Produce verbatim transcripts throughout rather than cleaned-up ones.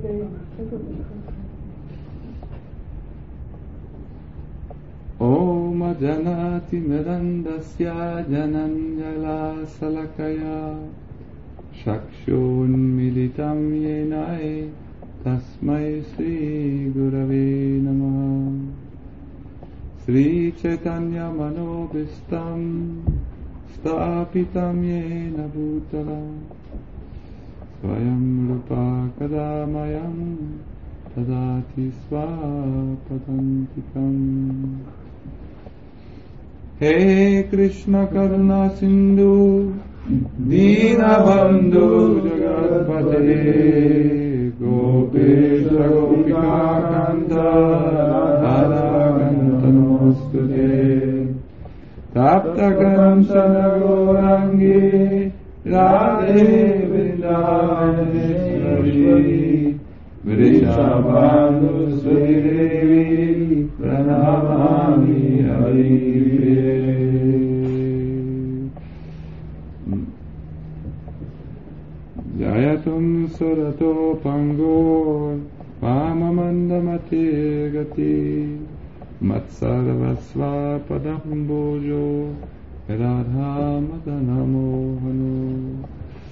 Om Janati Mirandasya Jananjala Salakaya Shakshun Militam Yenai Tasmai Sri Gurave Namaha. Sri Chaitanya Manobhistam Stapitam Yena Bhutala Swayam Rupa Kadamayam Tadati Swapadantikam. He Krishna Karuna Sindhu Dinabandhu Jagatpate Gopesha Gopika Kanta Radha Kanta Namostute Tapta Karamsana Gaurangi Radhe Vrindavani Vrishabhanu Sridevi Pranamami Harive. Jayatum Surato Pango Mamamandamate Gati Matsarvasva Padam Bojo Radha Madana Mohano.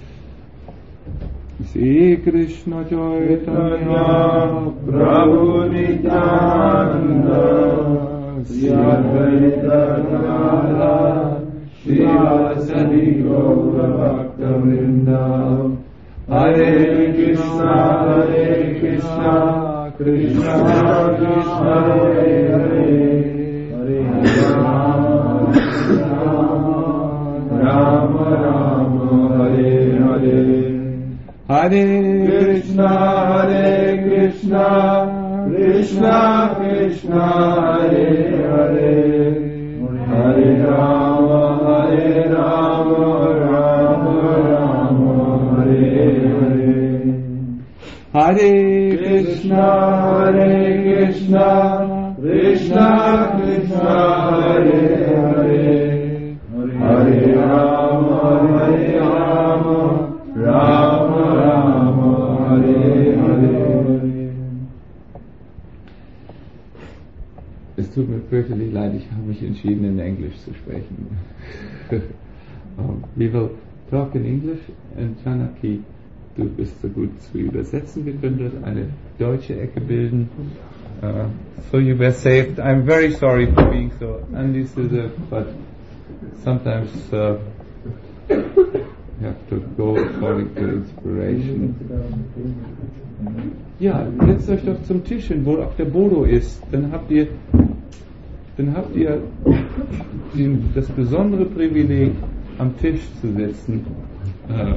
Sri Krishna Chaitanya Prabhu Nityananda Sri Advaita Gadadhara Srivasadi Gaura Bhakta Vrinda. Hare Krishna Hare Krishna Krishna Krishna Hare Hare Hare Rama Rama Rama Hare Hare. Hare Krishna Hare Krishna Krishna Krishna Hare Hare Hare Rama Hare Rama Rama Rama Hare Hare. Hare Krishna Hare Krishna Krishna Krishna Hare Hare Hare Rama Hare Rama Rama Rama Hare Hare. Es tut mir fürchterlich leid, ich habe mich entschieden, in Englisch zu sprechen. um, we will talk in English and Janaki, du bist so gut zu übersetzen. Wir können dort eine deutsche Ecke bilden. Uh, so you were saved. I'm very sorry for being so undecisive, but sometimes uh, you have to go according to inspiration. Ja, setzt euch doch zum Tisch hin, wo auch der Bodo ist. Dann habt ihr, dann habt ihr den, das besondere Privileg, am Tisch zu sitzen. Uh,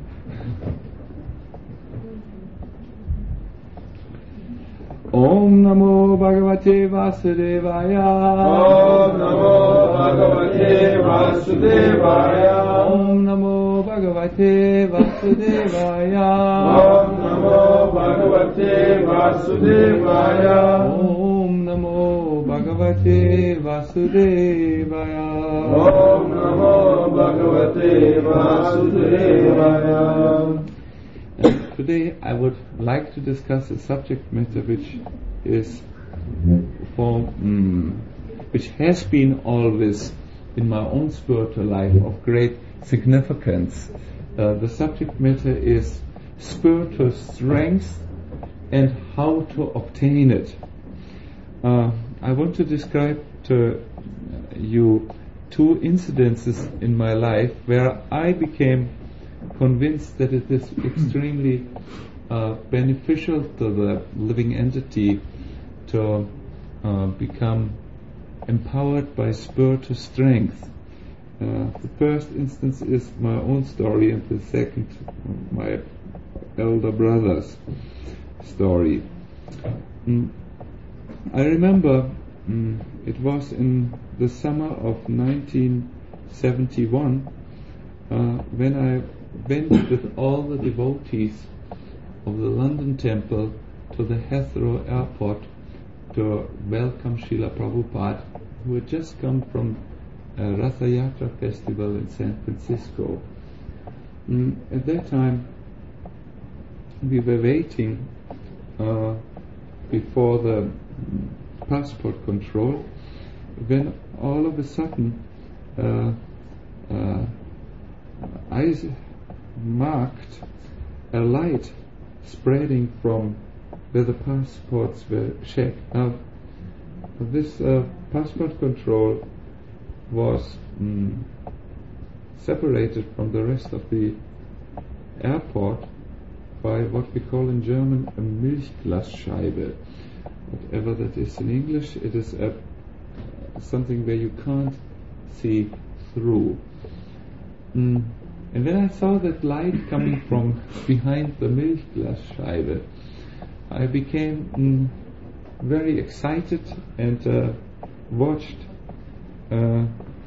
Om Namo Bhagavate Vasudevaya. Om Namo Bhagavate Vasudevaya. Om Namo Bhagavate Vasudevaya. Om Namo Bhagavate Vasudevaya. Om Namo Bhagavate Vasudevaya. Om Namo Bhagavate Vasudevaya. Today I would like to discuss a subject matter which is for, mm, which has been always in my own spiritual life of great significance. Uh, the subject matter is spiritual strength and how to obtain it. Uh, I want to describe to you two incidences in my life where I became convinced that it is extremely uh, beneficial to the living entity to uh, become empowered by spiritual strength. Uh, the first instance is my own story, and the second, my elder brother's story. Mm. I remember mm, it was in the summer of nineteen seventy-one uh, when I went with all the devotees of the London Temple to the Heathrow airport to welcome Srila Prabhupada, who had just come from a Ratha Yatra festival in San Francisco. Mm, at that time, we were waiting uh, before the passport control, when all of a sudden uh, uh, I marked a light spreading from where the passports were checked. Now, this uh, passport control was mm, separated from the rest of the airport by what we call in German a Milchglasscheibe. Whatever that is in English, it is a, something where you can't see through. Mm. And when I saw that light coming from behind the Milchglasscheibe, I became mm, very excited and uh, watched uh, uh,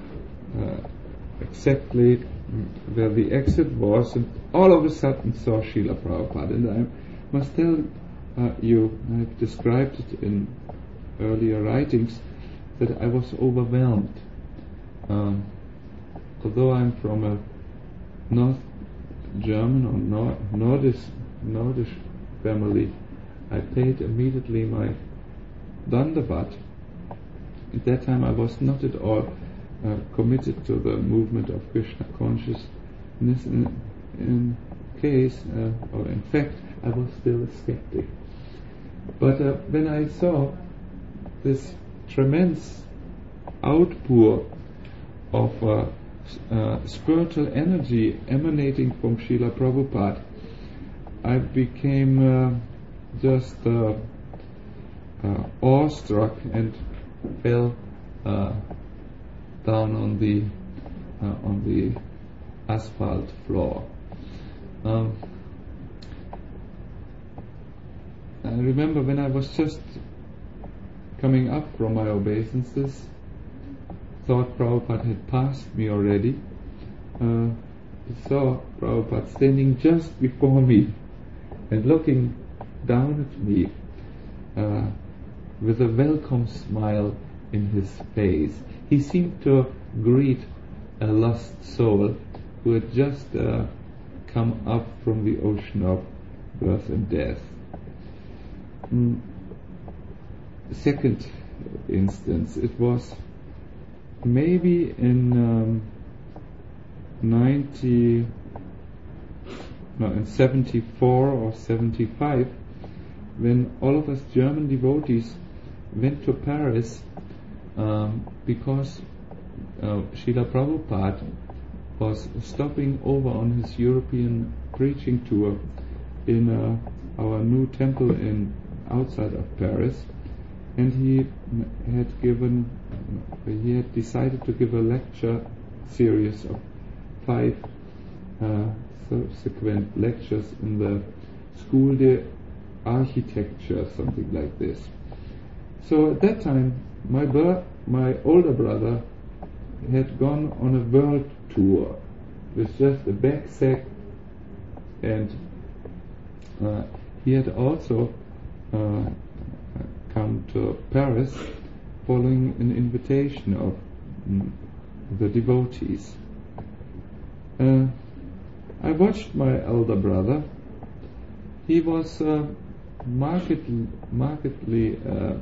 exactly where the exit was, and all of a sudden saw Srila Prabhupada. And I must tell uh, you, I've described it in earlier writings, that I was overwhelmed. Um, although I'm from a North German or Nor- Nordish, Nordish family, I paid immediately my Dandavat. At that time I was not at all uh, committed to the movement of Krishna consciousness. In, in case, uh, or in fact, I was still a skeptic. But uh, when I saw this tremendous outpour of uh, uh, spiritual energy emanating from Srila Prabhupada, I became uh, just uh, uh, awestruck and fell uh, down on the uh, on the asphalt floor. Um, I remember when I was just coming up from my obeisances, thought Prabhupada had passed me already. Uh, I saw Prabhupada standing just before me and looking down at me uh, with a welcome smile in his face. He seemed to greet a lost soul who had just uh, come up from the ocean of birth and death. Mm. Second instance, it was maybe in um, ninety, no, in seventy-four or seventy-five, when all of us German devotees went to Paris um, because uh, Srila Prabhupada was stopping over on his European preaching tour in uh, our new temple in outside of Paris, and he had given, he had decided to give a lecture series of five uh, subsequent lectures in the School de Architecture, something like this. So at that time, my bro- my older brother had gone on a world tour with just a backpack, and uh, he had also uh, come to Paris following an invitation of mm, the devotees. Uh, I watched my elder brother. He was uh, markedly, markedly uh,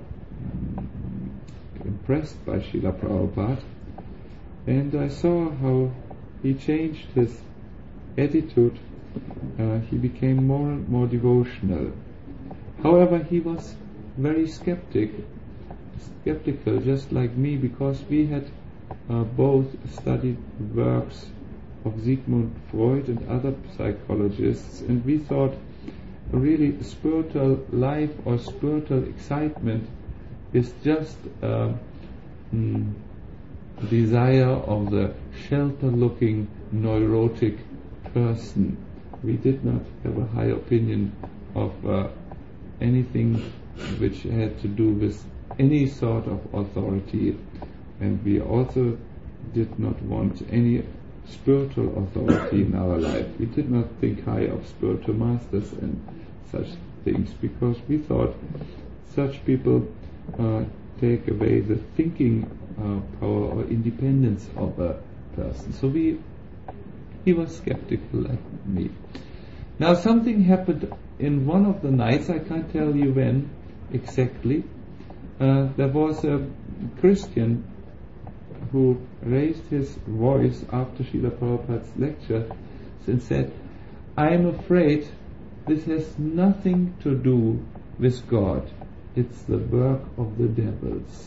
impressed by Srila Prabhupada, and I saw how he changed his attitude. Uh, he became more and more devotional. However, he was very skeptic, skeptical, just like me, because we had uh, both studied works of Sigmund Freud and other psychologists, and we thought really spiritual life or spiritual excitement is just a mm, desire of the shelter-looking neurotic person. We did not have a high opinion of uh, anything which had to do with any sort of authority, and we also did not want any spiritual authority in our life. We did not think high of spiritual masters and such things, because we thought such people uh, take away the thinking uh, power or independence of a person. So we, he was skeptical like me. Now something happened in one of the nights, I can't tell you when exactly. Uh, there was a Christian who raised his voice after Srila Prabhupada's lecture and said, I am afraid this has nothing to do with God. It's the work of the devils.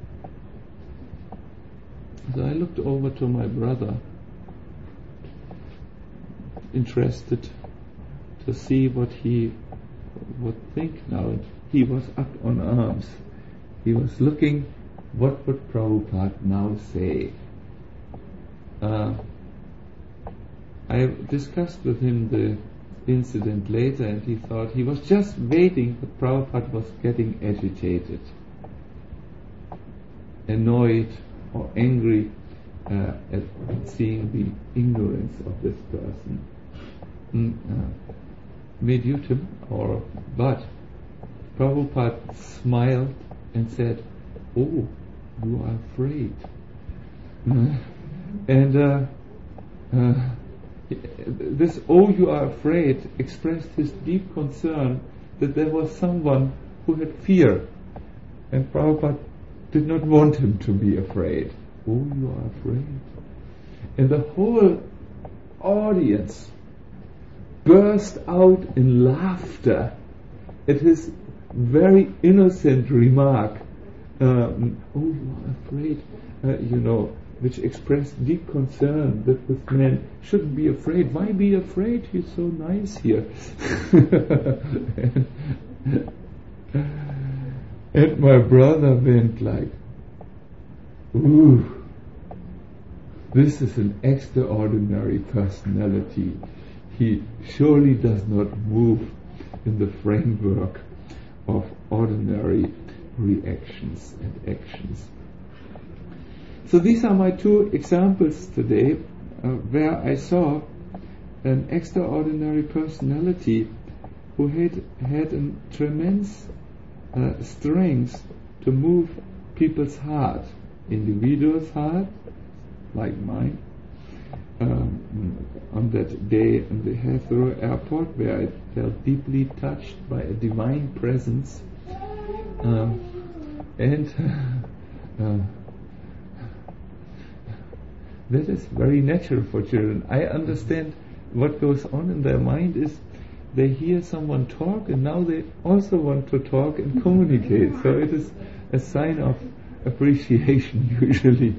So I looked over to my brother, interested to see what he would think now. He was up on arms. He was looking, what would Prabhupada now say? Uh, I discussed with him the incident later, and he thought he was just waiting, but Prabhupada was getting agitated, annoyed or angry uh, at seeing the ignorance of this person. Mm, uh, Medutum, or but Prabhupada smiled and said, oh, you are afraid. Mm. And uh, uh, this oh, you are afraid expressed his deep concern that there was someone who had fear, and Prabhupada did not want him to be afraid. Oh, you are afraid. And the whole audience burst out in laughter at his very innocent remark. Um, oh, you are afraid, uh, you know, which expressed deep concern that this man shouldn't be afraid. Why be afraid? He's so nice here. and, and my brother went like, ooh, this is an extraordinary personality. He surely does not move in the framework of ordinary reactions and actions. So these are my two examples today uh, where I saw an extraordinary personality who had had a tremendous uh, strength to move people's heart, individuals' heart, like mine. Um, on that day in the Heathrow airport, where I felt deeply touched by a divine presence, um, and uh, that is very natural for children. I understand what goes on in their mind is they hear someone talk, and now they also want to talk and communicate. So it is a sign of appreciation usually.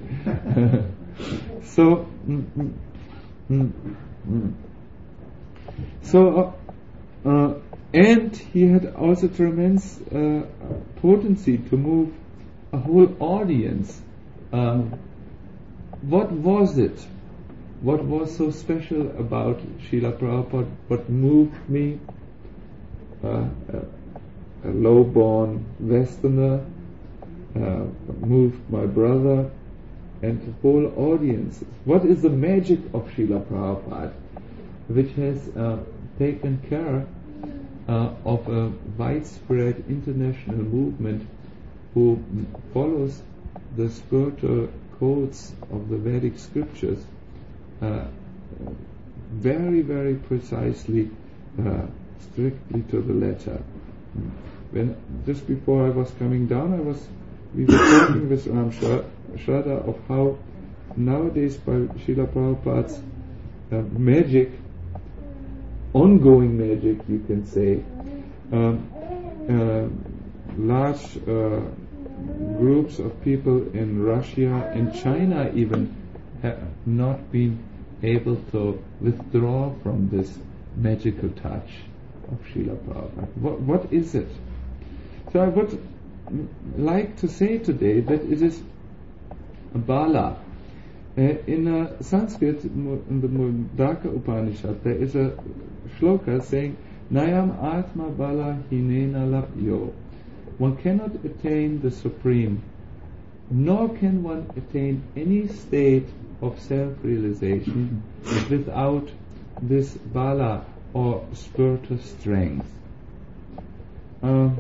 so. Mm, mm, Mm, mm. So, uh, uh, and he had also tremendous uh, potency to move a whole audience. Um, what was it? What was so special about Srila Prabhupada? What moved me? Uh, a, a low-born Westerner uh, moved my brother and the whole audience. What is the magic of Srila Prabhupada, which has uh, taken care uh, of a widespread international movement who follows the spiritual codes of the Vedic scriptures uh, very, very precisely, uh, strictly to the letter. When just before I was coming down, I was we were talking with Ram Shraddha of how nowadays by Srila Prabhupada's uh, magic, ongoing magic you can say, um, uh, large uh, groups of people in Russia and China even have not been able to withdraw from this magical touch of Srila Prabhupada. What, what is it? So I would like to say today that it is Bala. Uh, in uh, Sanskrit, in the Mundaka Upanishad, there is a shloka saying, Nayam Atma Bala Hinena Labhyo. One cannot attain the supreme, nor can one attain any state of self-realization without this Bala or spiritual strength. Uh,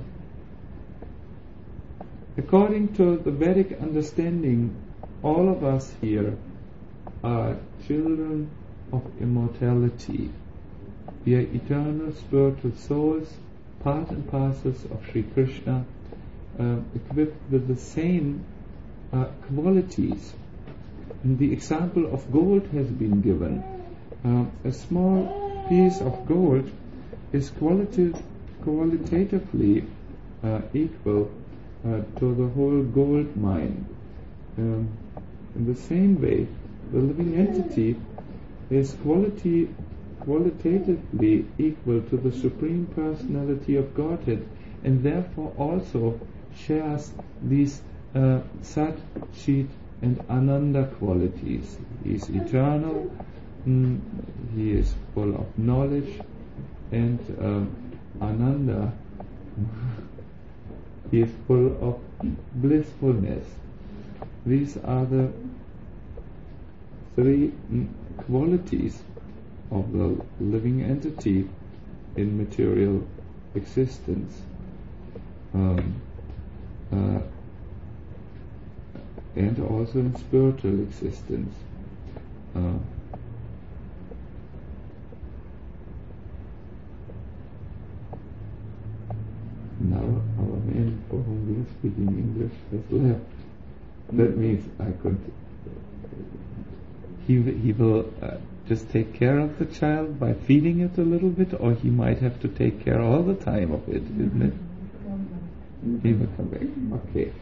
According to the Vedic understanding, all of us here are children of immortality. We are eternal spiritual souls, part and parcels of Sri Krishna, uh, equipped with the same uh, qualities. And the example of gold has been given. Uh, a small piece of gold is qualitative, qualitatively uh, equal uh, to the whole gold mine. Um, in the same way, the living entity is quality, qualitatively equal to the Supreme Personality of Godhead, and therefore also shares these uh, Sat, Chit, and Ananda qualities. He is eternal, mm, he is full of knowledge, and um, Ananda, he is full of blissfulness. These are the three mm, qualities of the living entity in material existence. Um, uh, and also in spiritual existence. Uh, now our man for whom we are speaking English has left. That means I could. He he will uh, just take care of the child by feeding it a little bit, or he might have to take care all the time of it, isn't it? He will come back. Okay.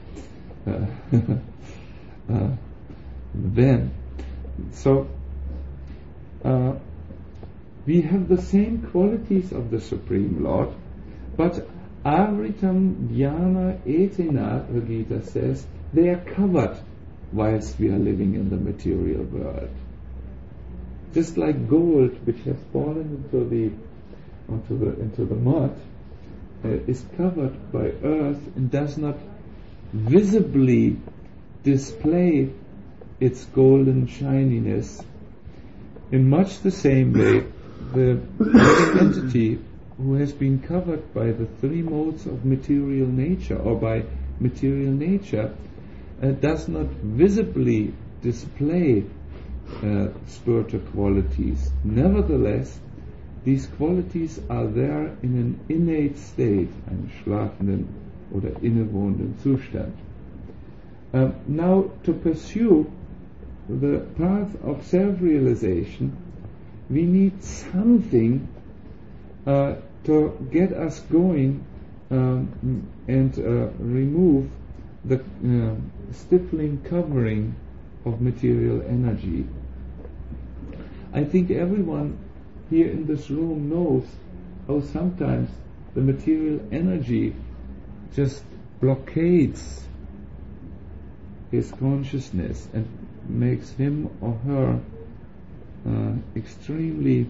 Uh, uh, then, so uh, we have the same qualities of the Supreme Lord, but Avritam Dhyana Etena, the Gita says, they are covered whilst we are living in the material world. Just like gold, which has fallen into the onto the into the mud, uh, is covered by earth and does not visibly display its golden shininess. In much the same way, the living entity who has been covered by the three modes of material nature, or by material nature, uh, does not visibly display uh, spiritual qualities. Nevertheless, these qualities are there in an innate state, einen schlafenden oder innewohnenden Zustand. Uh, now, to pursue the path of self-realization, we need something uh, to get us going um, and uh, remove the uh, stifling covering of material energy. I think everyone here in this room knows how sometimes the material energy just blockades his consciousness and makes him or her uh, extremely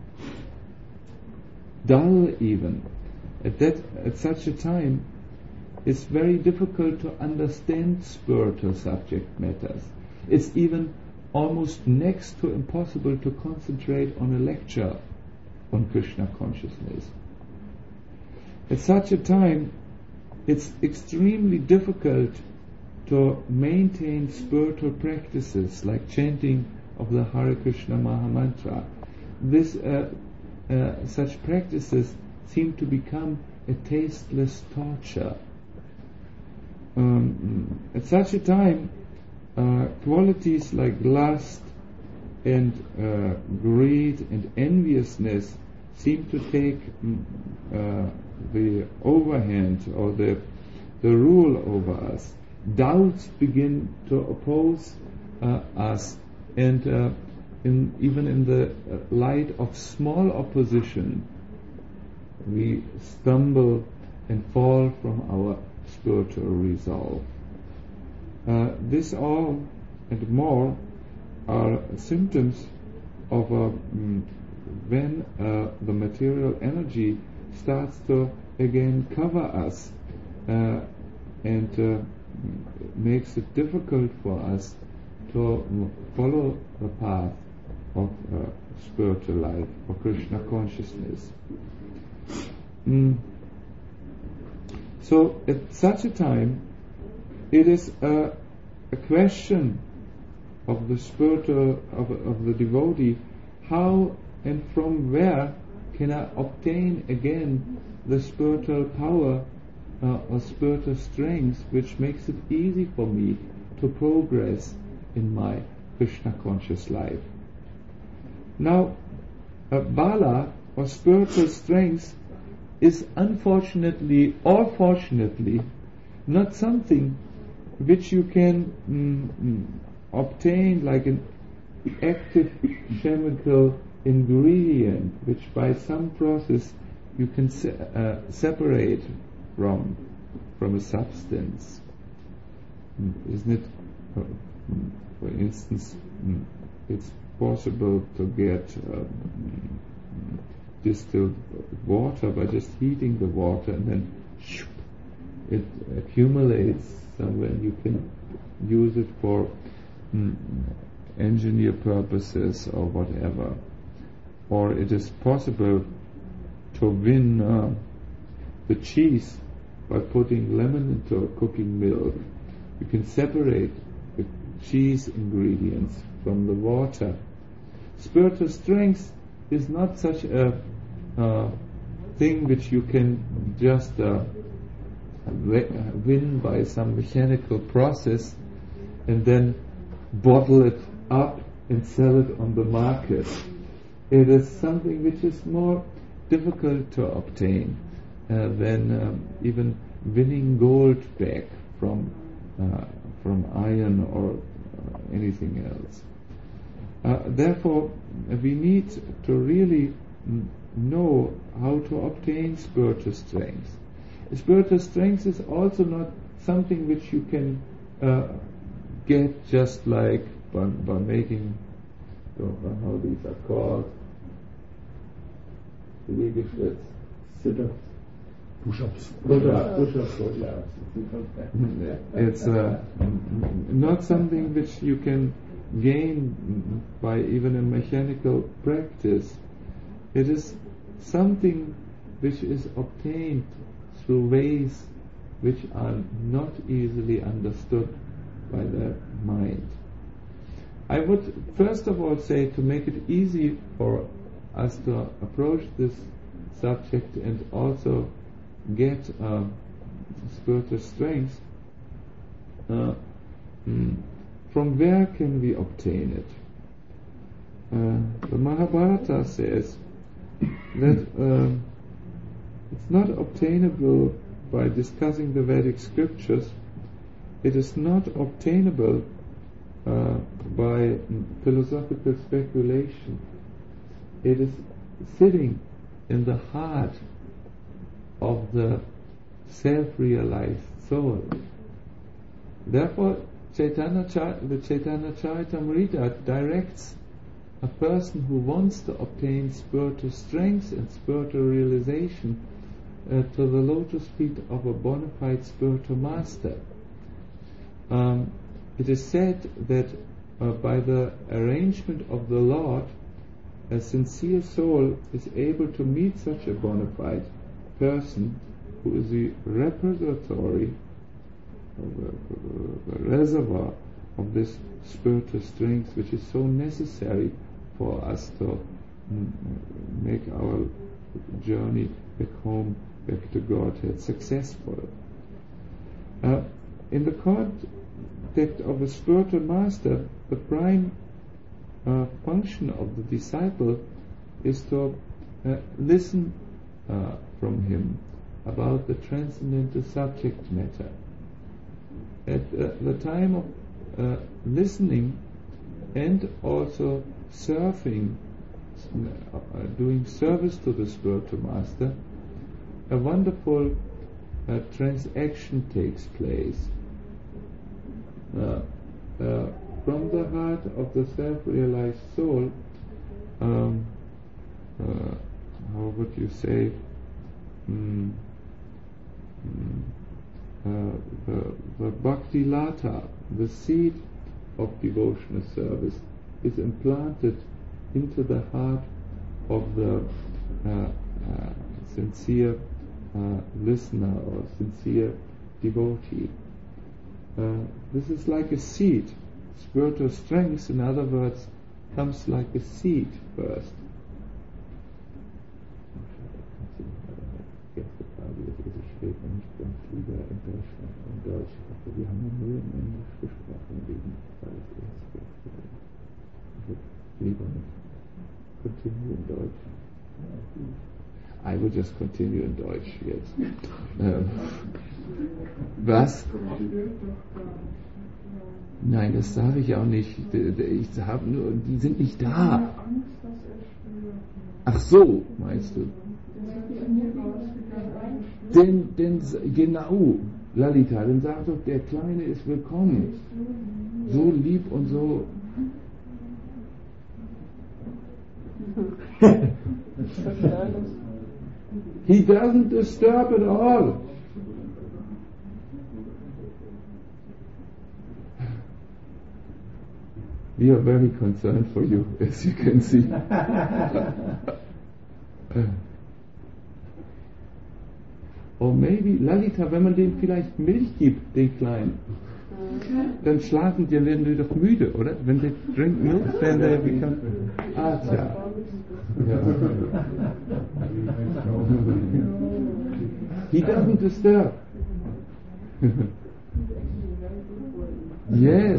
dull even. At that, at such a time, it's very difficult to understand spiritual subject matters. It's even almost next to impossible to concentrate on a lecture on Krishna consciousness. At such a time, it's extremely difficult to maintain spiritual practices like chanting of the Hare Krishna Mahamantra. This, uh, uh, such practices seem to become a tasteless torture. Um, at such a time, uh, qualities like lust and uh, greed and enviousness seem to take uh, the overhand or the the rule over us. Doubts begin to oppose uh, us, and uh, in, even in the uh, light of small opposition, we stumble and fall from our spiritual resolve. Uh, this all and more are symptoms of uh, mm, when uh, the material energy starts to again cover us uh, and uh, makes it difficult for us to follow the path of uh, spiritual life, of Krishna consciousness. Mm. So at such a time, it is a, a question of the spiritual, of, of the devotee, how and from where can I obtain again the spiritual power uh, or spiritual strength which makes it easy for me to progress in my Krishna conscious life. Now, uh, bala or spiritual strength is unfortunately or fortunately not something which you can mm, mm, obtain like an active chemical ingredient which by some process you can se- uh, separate from from a substance. Mm, isn't it? Uh, mm, for instance, mm, it's possible to get uh, mm, distilled water by just heating the water, and then shoop, it accumulates somewhere, and you can use it for mm, engineer purposes or whatever. Or it is possible to win uh, the cheese by putting lemon into a cooking milk. You can separate the cheese ingredients from the water. Spiritual strength is not such a uh, thing which you can just uh, win by some mechanical process and then bottle it up and sell it on the market. It is something which is more difficult to obtain uh, than um, even winning gold back from uh, from iron or uh, anything else. Uh, therefore, we need to really n- know how to obtain spiritual strength. Spiritual strength is also not something which you can uh, get just like by, by making, I don't know how these are called, sit-ups, push-ups, push-ups, push-ups. It's uh, not something which you can gain by even a mechanical practice. It is something which is obtained through ways which are not easily understood by the mind. I would first of all say, to make it easy for us to approach this subject and also get uh, spiritual strength, uh, mm, from where can we obtain it? Uh, the Mahabharata says that uh, it's not obtainable by discussing the Vedic scriptures. It is not obtainable uh, by philosophical speculation. It is sitting in the heart of the self-realized soul. Therefore, Chaitanya Char- the Chaitanya Charitamrita directs a person who wants to obtain spiritual strength and spiritual realization uh, to the lotus feet of a bona fide spiritual master. Um, it is said that uh, by the arrangement of the Lord, a sincere soul is able to meet such a bona fide person who is the repository, the reservoir of this spiritual strength which is so necessary for us to mm, make our journey back home, back to Godhead successful. Uh, in the context of a spiritual master, the prime uh, function of the disciple is to uh, listen uh, from him about the transcendental subject matter. At uh, the time of uh, listening and also serving, uh, doing service to the spiritual master, a wonderful uh, transaction takes place. Uh, uh, from the heart of the self-realized soul, um, uh, how would you say, mm, mm, uh, the, the bhakti lata, the seed of devotional service, is implanted into the heart of the uh, uh, sincere uh, listener or sincere devotee. Uh, this is like a seed. Spiritual strength, in other words, comes like a seed first. rede nicht ganz lieber in Deutschland in Deutsch, aber wir haben ja nur in Englisch gesprochen wegen alles erst. Ich würde lieber nicht continue in Deutsch. I will just continue in Deutsch jetzt. Ähm, was? Nein, das sage ich auch nicht. Ich habe nur, die sind nicht da. Ach so, meinst du? Denn, denn genau, Lalita, dann sag doch, der Kleine ist willkommen. So lieb und so. He doesn't disturb at all. We are very concerned for you, as you can see. Or maybe, Lalita, wenn man dem vielleicht Milch gibt, den Kleinen, dann schlafen die, werden die doch müde, oder? Wenn they drink milk, then they become... Ah, tja. Ja. He doesn't disturb. Yes.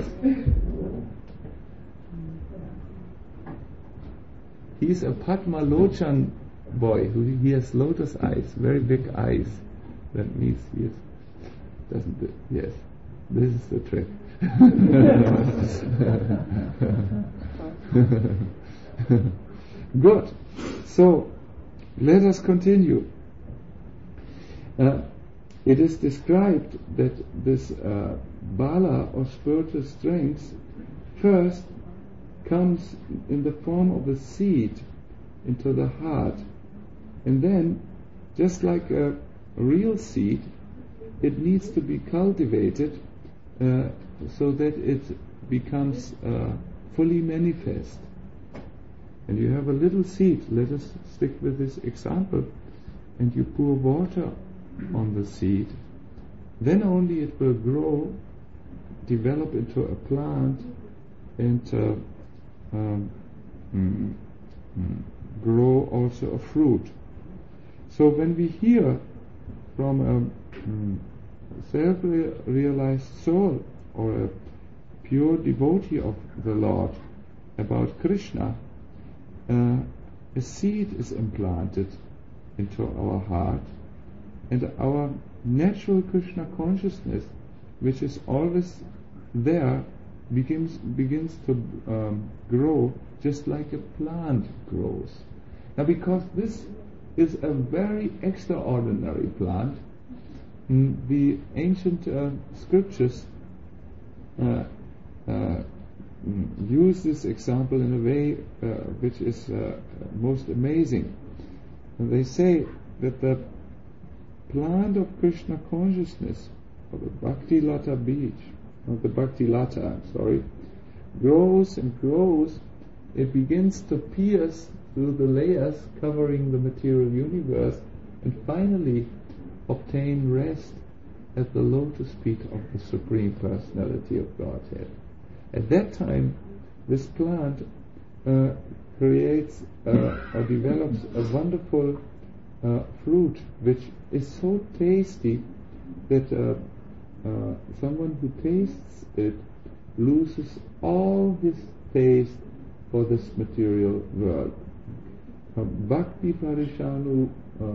He's a Padma Lochan boy who he has lotus eyes, very big eyes. That means he is, doesn't it? Yes. This is the trick. Good. So, let us continue. Uh, it is described that this uh, bala or spiritual strength first comes in the form of a seed into the heart, and then, just like a, a real seed, it needs to be cultivated uh, so that it becomes uh, fully manifest. And you have a little seed, let us stick with this example, and you pour water on the seed, then only it will grow, develop into a plant, and uh, um, mm, mm, grow also a fruit. So when we hear from a mm, self-realized soul or a pure devotee of the Lord about Krishna, uh, a seed is implanted into our heart, and our natural Krishna consciousness, which is always there, begins begins to um, grow just like a plant grows. Now, because this is a very extraordinary plant, mm, the ancient uh, scriptures uh, uh, use this example in a way uh, which is uh, most amazing. And they say that the plant of Krishna consciousness, or the Bhakti Lata Beach, not the Bhakti Lata, I'm sorry, grows and grows. It begins to pierce through the layers covering the material universe, and finally obtain rest at the lotus feet of the Supreme Personality of Godhead. At that time, this plant uh, creates uh, or develops a wonderful uh, fruit which is so tasty that uh, uh, someone who tastes it loses all his taste for this material world. Uh, Bhakti Parishanu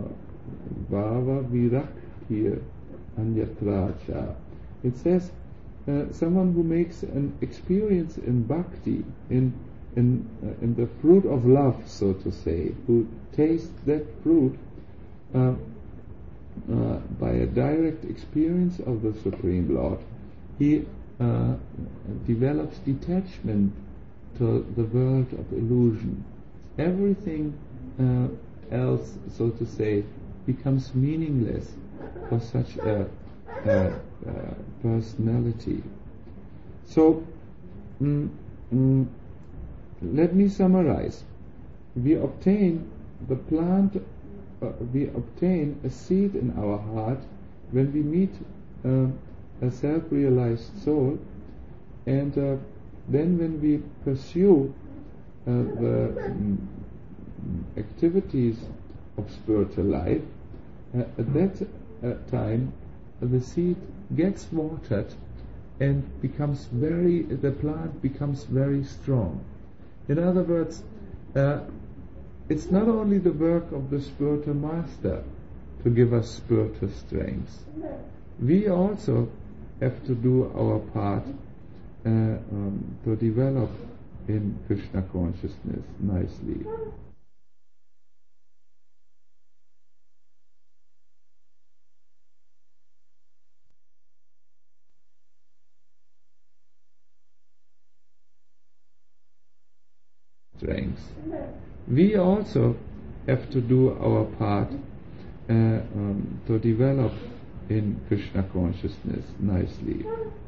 Bhava Viraktir Anyatracha. It says uh, someone who makes an experience in bhakti, in in uh, in the fruit of love, so to say, who tastes that fruit uh, uh, by a direct experience of the Supreme Lord, he uh, develops detachment to the world of illusion. Everything uh, else, so to say, becomes meaningless for such a, a, a personality. So, mm, mm, let me summarize. We obtain the plant, uh, we obtain a seed in our heart when we meet uh, a self-realized soul, and uh, then when we pursue uh, the mm, activities of spiritual life, uh, that uh, time the seed gets watered and becomes very, the plant becomes very strong. In other words, uh, it's not only the work of the spiritual master to give us spiritual strength. We also have to do our part uh, um, to develop in Krishna consciousness nicely. Strengths. We also have to do our part uh, um, to develop in Krishna consciousness nicely.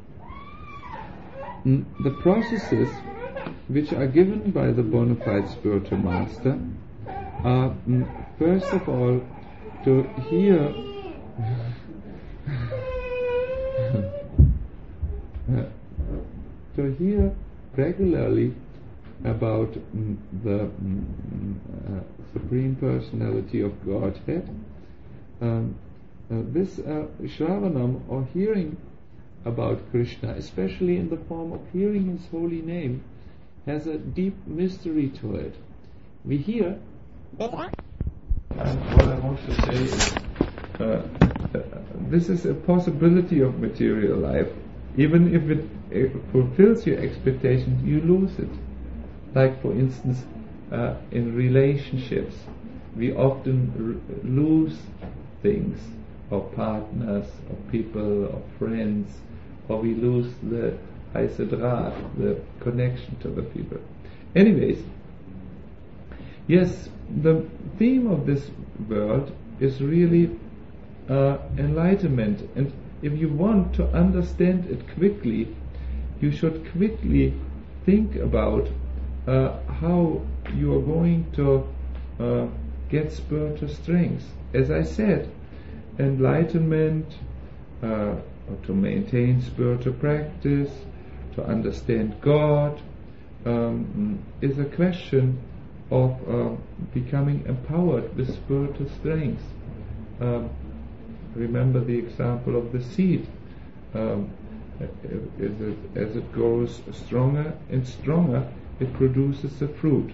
Mm, the processes which are given by the bona fide spiritual master are, mm, first of all, to hear uh, to hear regularly about mm, the mm, uh, Supreme Personality of Godhead. Um, uh, this uh, Shravanam, or hearing about Krishna, especially in the form of hearing His holy name, has a deep mystery to it. We hear, and what I want to say is, uh, uh, this is a possibility of material life. Even if it, it fulfills your expectations, you lose it. Like, for instance, uh, in relationships, we often r- lose things, or partners, or people, or friends, or we lose the Heisedrat, the connection to the people. Anyways, yes, the theme of this world is really uh, enlightenment, and if you want to understand it quickly, you should quickly think about Uh, how you are going to uh, get spiritual strength. As I said, enlightenment, uh, to maintain spiritual practice, to understand God, um, is a question of uh, becoming empowered with spiritual strength. Um, remember the example of the seed. Um, as, it, as it grows stronger and stronger, it produces a fruit.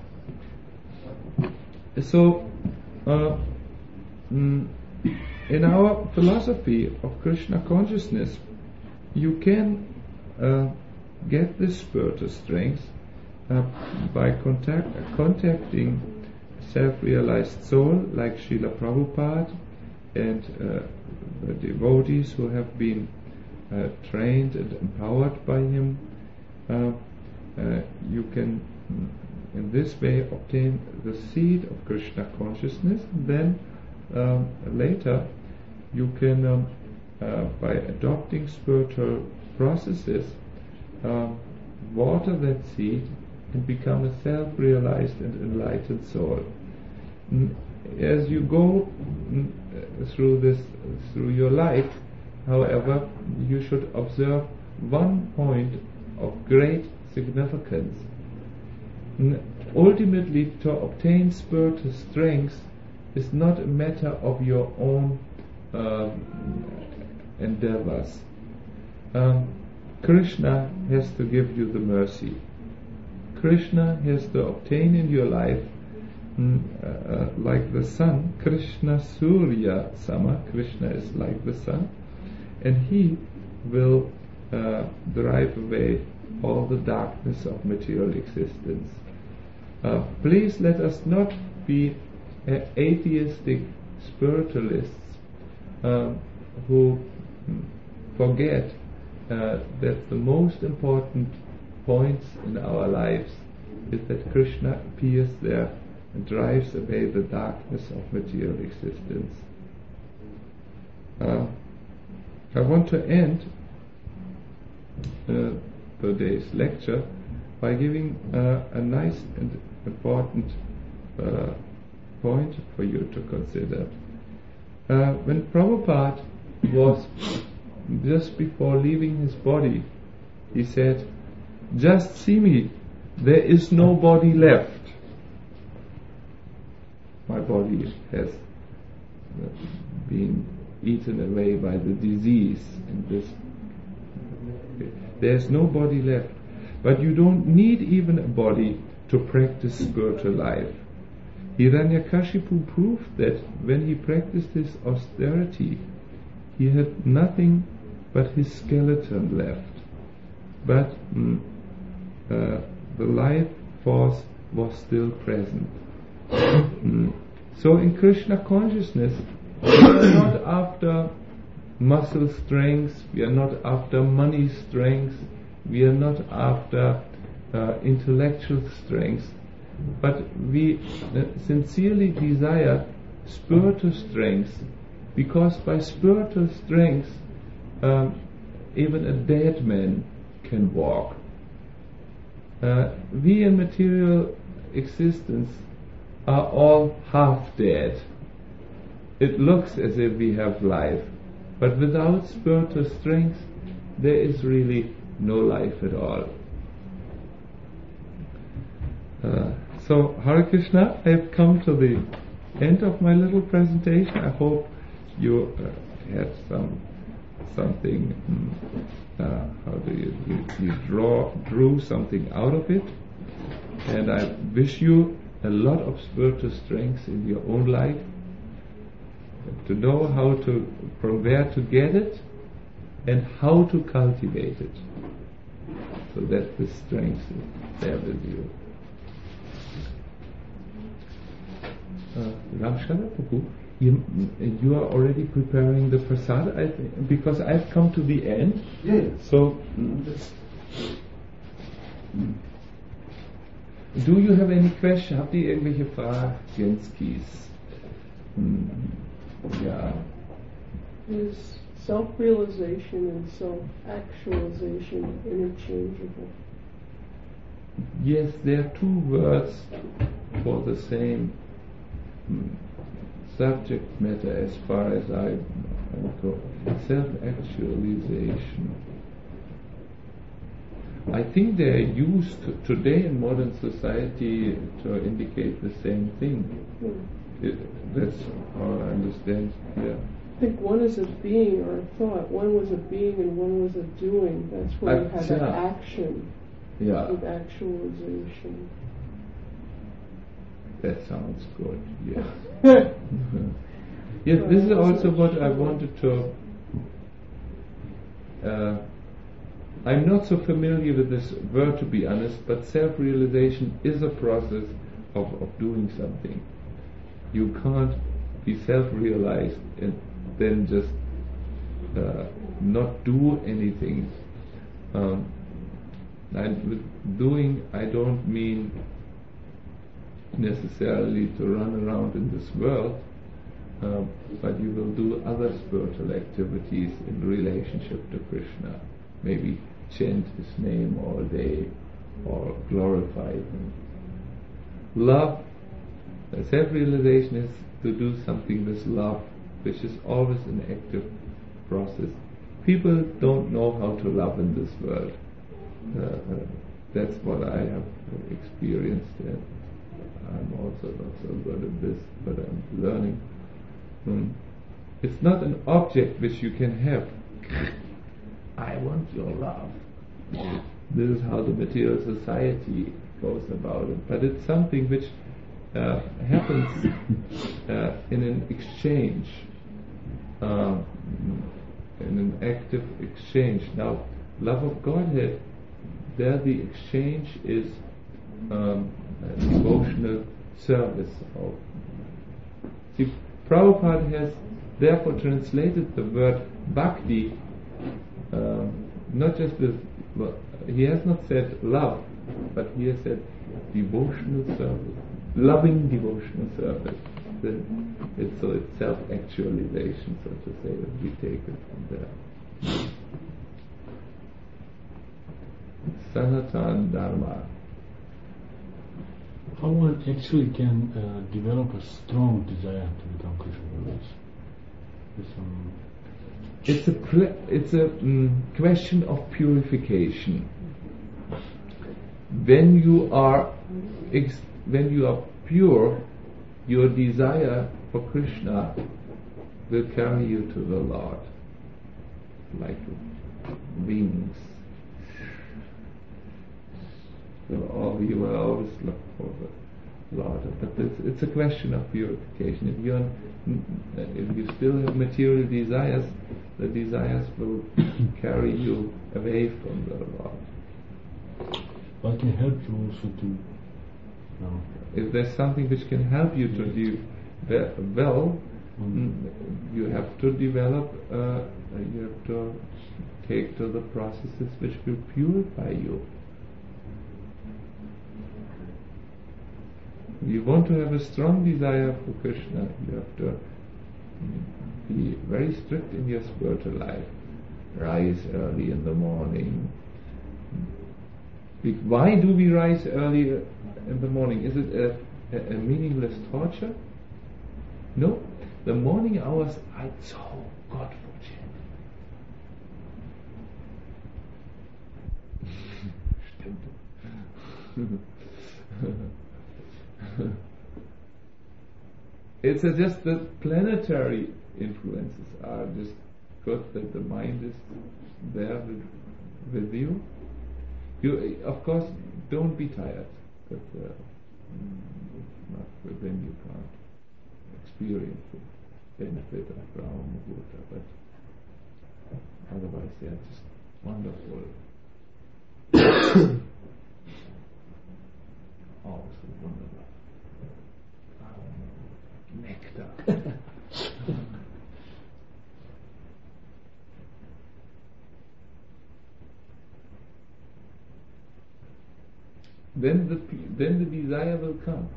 So, uh, mm, in our philosophy of Krishna consciousness, you can uh, get this spiritual strength uh, by contact, uh, contacting self-realized soul like Srila Prabhupada and uh, the devotees who have been uh, trained and empowered by him. Uh, Uh, you can mm, in this way obtain the seed of Krishna consciousness. Then um, later you can um, uh, by adopting spiritual processes um, water that seed and become a self-realized and enlightened soul. Mm, as you go mm, through this through your life, however, you should observe one point of great significance. Ultimately, to obtain spiritual strength is not a matter of your own um, endeavors. Um, Krishna has to give you the mercy. Krishna has to obtain in your life, mm, uh, like the sun, Krishna Surya Sama, Krishna is like the sun, and he will uh, drive away all the darkness of material existence. Uh, please let us not be uh, atheistic spiritualists uh, who forget uh, that the most important points in our lives is that Krishna appears there and drives away the darkness of material existence. Uh, I want to end uh, today's lecture by giving uh, a nice and important uh, point for you to consider. Uh, when Prabhupada was just before leaving his body, he said, "Just see me, there is no body left. My body has been eaten away by the disease and this. There's no body left. But you don't need even a body to practice spiritual life. Hiranyakashipu proved that when he practiced his austerity, he had nothing but his skeleton left. But mm, uh, the life force was still present. mm. So in Krishna consciousness, we are not after muscle strength, we are not after money strength, we are not after uh, intellectual strength, but we uh, sincerely desire spiritual strength, because by spiritual strength um, even a dead man can walk. Uh, we in material existence are all half dead. It looks as if we have life, but without spiritual strength there is really no life at all. Uh, so Hare Krishna, I have come to the end of my little presentation. I hope you uh, had some something. Um, uh, how do you, you you draw drew something out of it? And I wish you a lot of spiritual strength in your own life, to know how to, from where to get it, and how to cultivate it, so that the strength is there with you. Uh, Ramchandra Prabhu, you, you are already preparing the prasad, I think, because I've come to the end. Yeah. So, do you have any question? Habt ihr irgendwelche Fragen, Jenskis? Hmm. Yeah. Is self-realization and self-actualization interchangeable? Yes, there are two words for the same mm, subject matter as far as I go. Self-actualization. I think they are used to, today in modern society to indicate the same thing. Hmm. It, that's how I understand. Yeah. I think one is a being or a thought. One was a being and one was a doing. That's where you have yeah. an action Yeah. with actualization. That sounds good. Yes. Mhm. Yes, this is also what I wanted to. Uh, I'm not so familiar with this word, to be honest, but self-realization is a process of, of doing something. You can't be self-realized and then just uh, not do anything. Um, and with doing, I don't mean necessarily to run around in this world, uh, but you will do other spiritual activities in relationship to Krishna. Maybe chant his name all day or glorify him. Love, self-realization is to do something with love, which is always an active process. People don't know how to love in this world. Uh, that's what I have experienced, and I'm also not so good at this, but I'm learning. Hmm. It's not an object which you can have. I want your love. This is how the material society goes about it. But it's something which uh, happens uh, in an exchange, uh, in an active exchange. Now, love of Godhead, there the exchange is um, a devotional service. Of. See, Prabhupada has therefore translated the word bhakti uh, not just with, well, he has not said love, but he has said devotional service, loving devotional service. The, it's, so it's self-actualization, so to say, that we take it from there. Sanatana Dharma. How one actually can uh, develop a strong desire to become Krishna devotees? Um, It's a pl- it's a mm, question of purification. When you are ex- when you are pure, your desire for Krishna will carry you to the Lord like wings. So all, you will always look for the Lord. But it's, it's a question of purification. If you're, if you still have material desires, the desires will carry you away from the Lord. But can help you also to. No. If there's something which can help you to do ve- well, mm. you have to develop. Uh, you have to take to the processes which will purify you. If you want to have a strong desire for Krishna, you have to be very strict in your spiritual life. Rise early in the morning. Why do we rise early in the morning? Is it a, a, a meaningless torture? No. The morning hours are so God fortune. It's a just that planetary influences are just good, that the mind is there with, with you. You, of course, don't be tired, but uh, not then you can't experience the benefit of Brahma Muhurta, but otherwise they are just wonderful. Oh, so wonderful. Oh, nectar. Then the then the desire will come.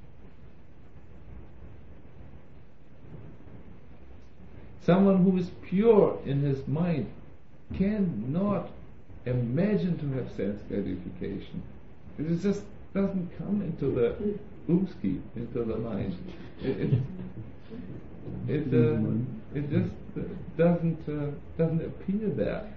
Someone who is pure in his mind cannot imagine to have sense gratification. It just doesn't come into the umski, into the mind. It it it, uh, it just uh, doesn't uh, doesn't appear there.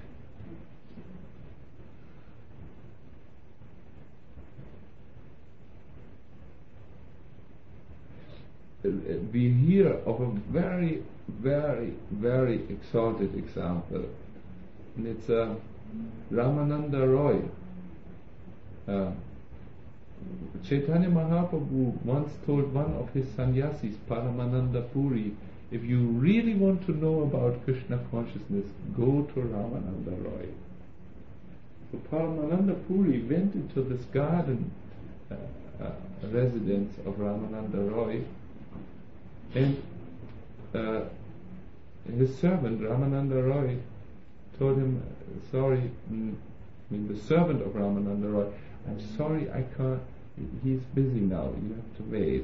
We hear of a very, very, very exalted example, and it's uh, Ramananda Roy. Uh, Chaitanya Mahaprabhu once told one of his sannyasis, Paramananda Puri, if you really want to know about Krishna consciousness, go to Ramananda Roy. So Paramananda Puri went into this garden uh, uh, residence of Ramananda Roy, and uh, his servant Ramananda Roy told him, sorry, mm, I mean the servant of Ramananda Roy, I'm sorry, I can't, he's busy now, you have to wait.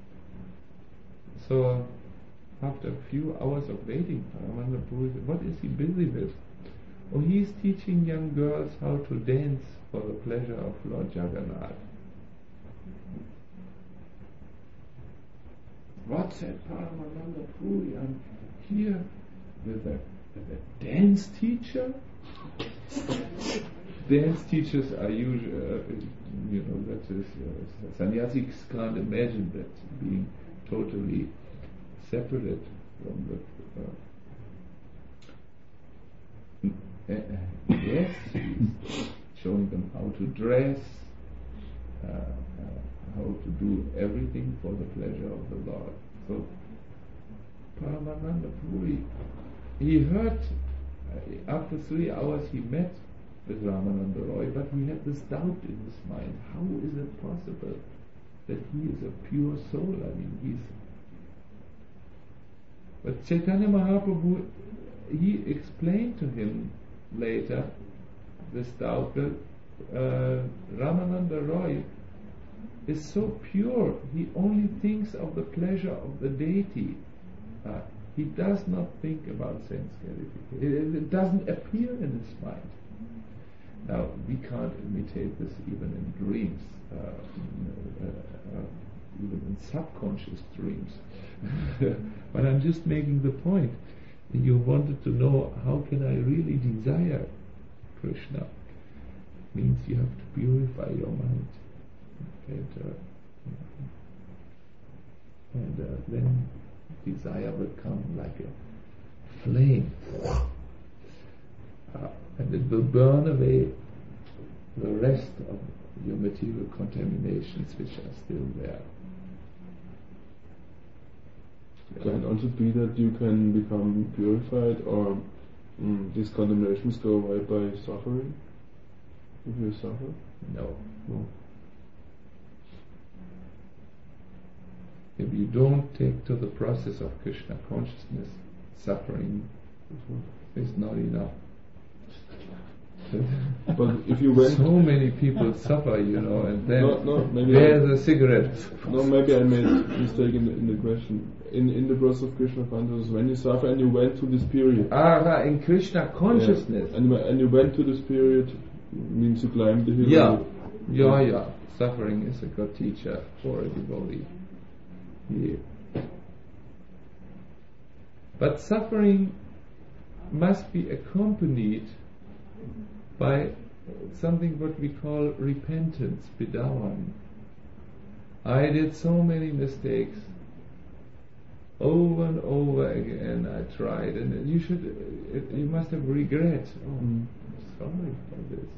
So uh, after a few hours of waiting, Ramananda Puri said, what is he busy with? Oh, he's teaching young girls how to dance for the pleasure of Lord Jagannath. What, said Paramananda Puri, I'm here with a, with a dance teacher? Dance teachers are usually, uh, you know, that is, uh, sannyasis can't imagine that being totally separate from the. Uh, uh, yes, he's showing them how to dress, uh, uh, how to do everything for the pleasure of the Lord. So, Paramananda Puri, he heard, uh, after three hours he met with Ramananda Roy, but he had this doubt in his mind. How is it possible that he is a pure soul? I mean, he's... But Chaitanya Mahaprabhu, he explained to him later this doubt that uh, Ramananda Roy is so pure, he only thinks of the pleasure of the deity. Uh, he does not think about sense gratification. It, it doesn't appear in his mind. Now, we can't imitate this even in dreams, uh, uh, uh, even in subconscious dreams. But I'm just making the point. You wanted to know, how can I really desire Krishna? Means you have to purify your mind. And, uh, and uh, then desire will come like a flame. Uh, and it will burn away the rest of your material contaminations which are still there. Can it also be that you can become purified, or mm, these contaminations go away by suffering? If you suffer? No. No. If you don't take to the process of Krishna consciousness, suffering is not enough. But if you went... So many people suffer, you know, and then No, no, maybe there's I- a cigarette. No, maybe I made a mistake in the, in the question. In in the process of Krishna consciousness, when you suffer and you went to this period, Ah, in Krishna consciousness. yeah, and you- and you went to this period, means you climbed the hill. Yeah, yeah, yeah. Suffering is a good teacher for a devotee. Yeah. But suffering must be accompanied by something what we call repentance, bedauern. I did so many mistakes. Over and over again I tried, and you should, it, you must have regret. Oh, Mm. I'm sorry for this.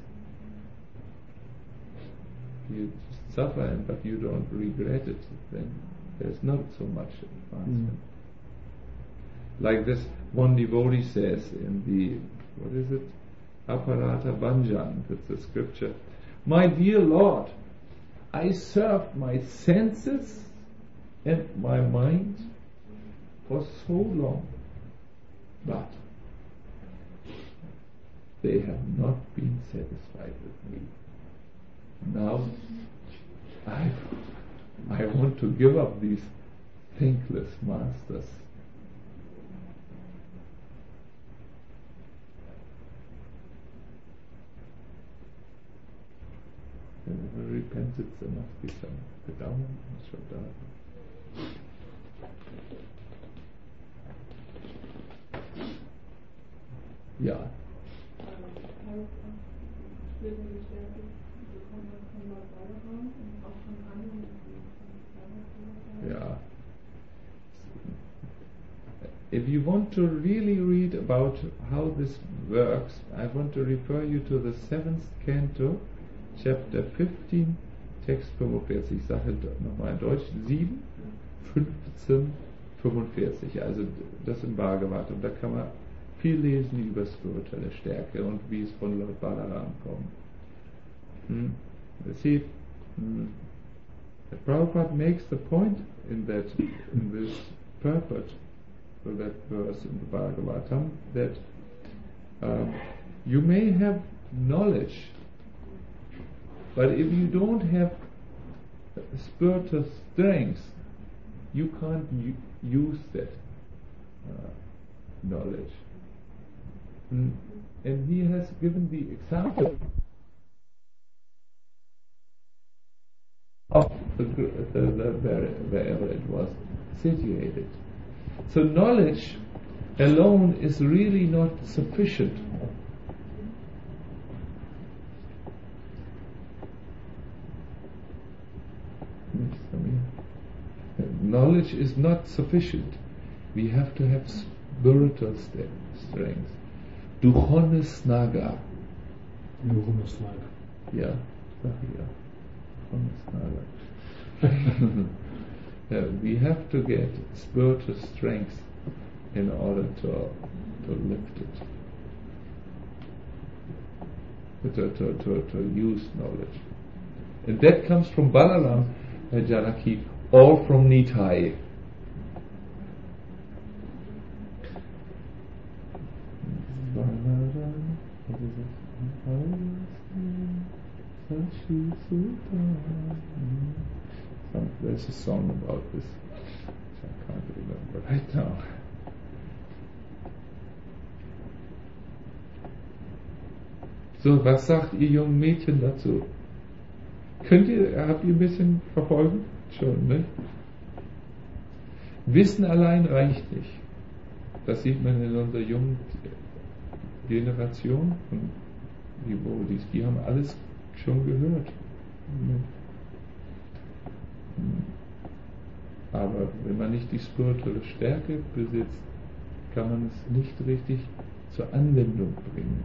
You just suffer, but you don't regret it, then there's not so much advancement. Mm. Like this one devotee says in the, what is it? Aparata Bhanjan, that's the scripture. My dear Lord, I served my senses and my mind for so long, but they have not been satisfied with me. Now I, I want to give up these thankless masters. Whenever repentance, there must be some bedauern and Shraddha. Ja. Yeah. If you want to really read about how this works, I want to refer you to the seventh canto, chapter fifteen, text fünfundvierzig. Ich sage nochmal in Deutsch, sieben, fünfzehn, fünfundvierzig. Also das im Bhagavatam. Da kann man viel lesen über spirituelle Stärke und wie es von Lord Balaram kommt. Hmm. See, hmm. Prabhupada makes the point in that, in this purport for that verse in the Bhagavatam, that uh, you may have knowledge, but if you don't have spiritual strength, you can't u- use that uh, knowledge. Mm. And he has given the example of the, the, the, the, wherever it was situated. So knowledge alone is really not sufficient. Knowledge is not sufficient. We have to have spiritual st- strength. Duchone snaga. Duchone snaga. Yeah, yeah. Duchone snaga. Yeah, we have to get spiritual strength in order to to lift it, to to to, to use knowledge, and that comes from Balaram and Janaki, or from Nitai. There's a song about this, which I can't remember right now. So, was sagt ihr jungen Mädchen dazu? Könnt ihr, habt ihr ein bisschen verfolgt? Schon, ne? Wissen allein reicht nicht. Das sieht man in unserer jungen Generation von Devotees, die haben alles schon gehört. Aber wenn man nicht die spirituelle Stärke besitzt, kann man es nicht richtig zur Anwendung bringen.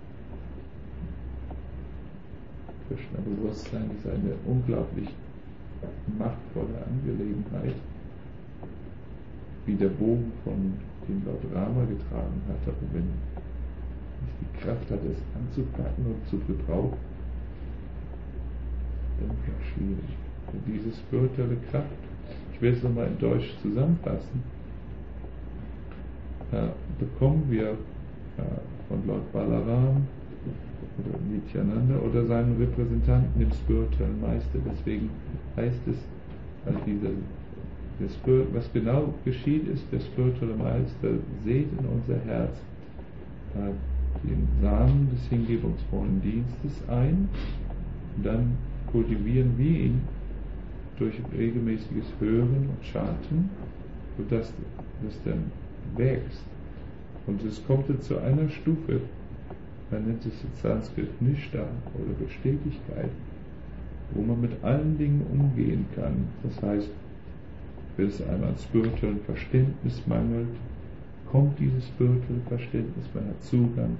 Krishna-Bewusstsein ist eine unglaublich machtvolle Angelegenheit, wie der Bogen von dem Lord Rama getragen hat, aber wenn es die Kraft hat, es anzupacken und zu gebrauchen, dann wird es schwierig. Und diese spirituelle Kraft, ich will es nochmal in Deutsch zusammenfassen, äh, bekommen wir äh, von Lord Balaram oder Nityananda oder seinen Repräsentanten, dem spirituellen Meister. Deswegen heißt es, also dieser, der Spirit, was genau geschieht ist, der spirituelle Meister sät in unser Herz äh, den Samen des hingebungsvollen Dienstes ein, und dann kultivieren wir ihn durch regelmäßiges Hören und Chanten, sodass das dann wächst. Und es kommt dann zu einer Stufe, man nennt es in Sanskrit Nishta oder Beständigkeit, wo man mit allen Dingen umgehen kann. Das heißt, wenn es einmal an spirituellem Verständnis mangelt, kommt dieses spirituelle Verständnis, man hat Zugang.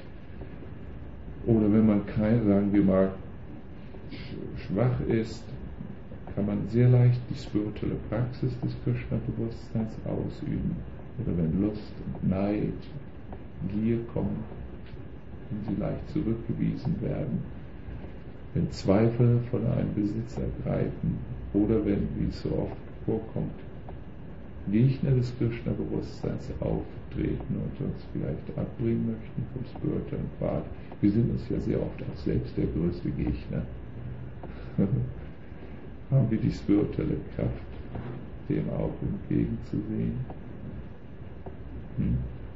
Oder wenn man kein, sagen wir mal, schwach ist, kann man sehr leicht die spirituelle Praxis des Krishna-Bewusstseins ausüben. Oder wenn Lust und Neid, Gier kommen, können sie leicht zurückgewiesen werden. Wenn Zweifel von einem Besitz ergreifen oder wenn, wie es so oft vorkommt, Gegner des Krishna-Bewusstseins auftreten und uns vielleicht abbringen möchten vom spirituellen Pfad. Wir sind uns ja sehr oft auch selbst der größte Gegner. Haben wir die spirituelle Kraft, dem auch entgegenzusehen? Hm.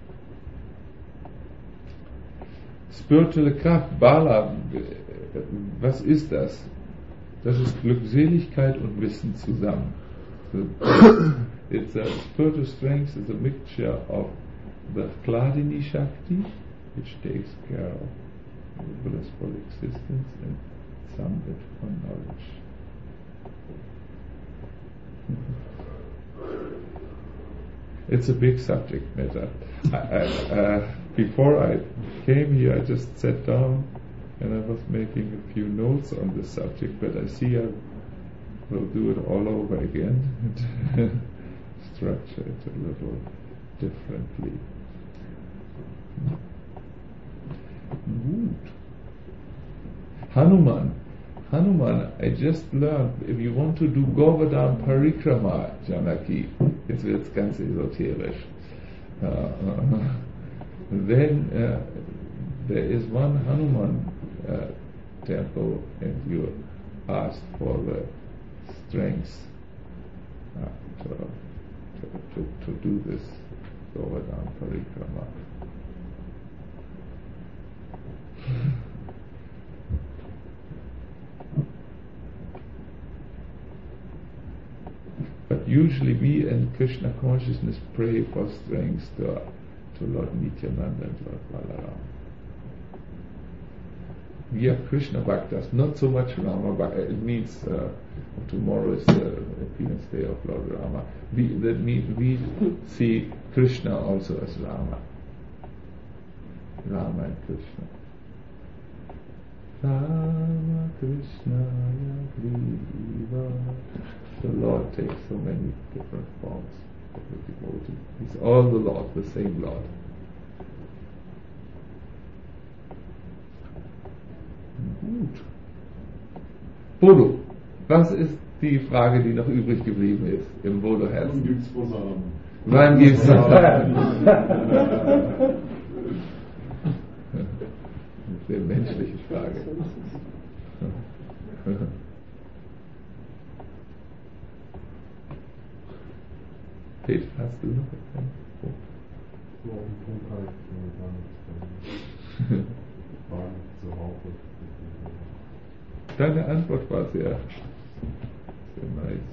Spirituelle Kraft, Bala, was ist das? Das ist Glückseligkeit und Wissen zusammen. It's a spiritual strength is a mixture of the Hladini Shakti, which takes care of the blissful existence, and some bit for knowledge. It's a big subject matter. I, I, uh, before I came here, I just sat down and I was making a few notes on this subject, but I see I will do it all over again and structure it a little differently. Gut. Hanuman. Hanuman, I just learned, if you want to do Govardhan Parikrama, Janaki, jetzt wird es ganz esoterisch. Uh, uh, then uh, there is one Hanuman uh, temple, and you ask for the strength uh, to, to, to, to do this Govardhan Parikrama. But usually we in Krishna consciousness pray for strength to, to Lord Nityananda and Lord Balaram. We are Krishna Bhaktas, not so much Rama Bhakta. It means uh, tomorrow is the appearance day of Lord Rama. We, that means we see Krishna also as Rama. Rama and Krishna. Rama Krishna Yagriva. The Lord takes so many different forms of the devotee. He's all the Lord, the same Lord. Gut. Bodo, was ist die Frage, die noch übrig geblieben ist im Bodo-Herzen? Wann gibt's Versagen? Wann gibt's Versagen? Sehr menschliche Frage. Peter, hast du noch einen Punkt? So, einen Punkt habe ich gar nichts. War nicht so hauptsächlich. Deine Antwort war sehr, sehr nice.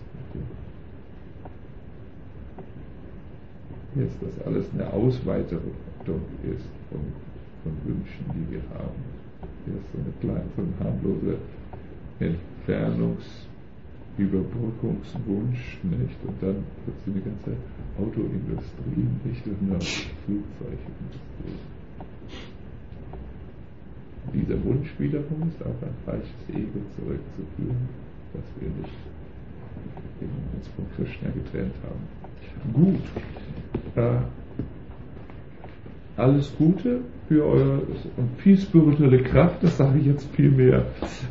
Jetzt, dass alles eine Ausweitung ist von, von Wünschen, die wir haben. Hier ist so eine kleine, so eine harmlose Entfernungs, Überbrückungswunsch, nicht? Und dann plötzlich eine ganze Autoindustrie, nicht? Und eine Flugzeugindustrie. Dieser Wunsch wiederum ist auf ein falsches Ego zurückzuführen, das wir nicht uns von Krishna getrennt haben. Gut. Äh, alles Gute für eure und viel spirituelle Kraft, das sage ich jetzt viel mehr.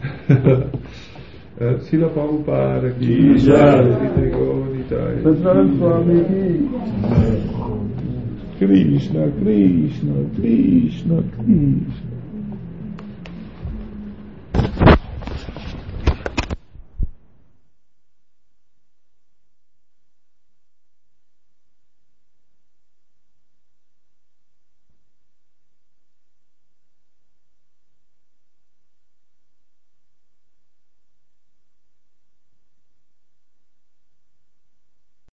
Srila Prabhupada ki jai, Satnam Swami ki Krishna, Krishna, Krishna, Krishna.